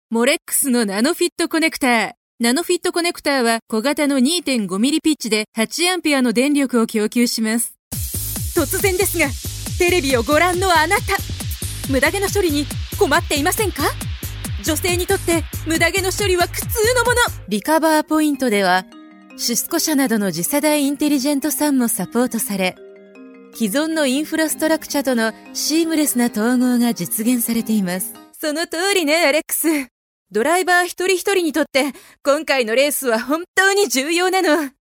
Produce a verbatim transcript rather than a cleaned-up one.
モレックスのナノフィットコネクター。ナノフィットコネクターは小型の にてんごミリ ピッチではちアンペアの電力を供給します。突然ですが、テレビをご覧のあなた、無駄毛の処理に困っていませんか？女性にとって無駄毛の処理は苦痛のもの。リカバーポイントではシスコ社などの次世代インテリジェントさんもサポートされ、既存のインフラストラクチャとのシームレスな統合が実現されています。その通りね、アレックス。ドライバー一人一人にとって今回のレースは本当に重要なの。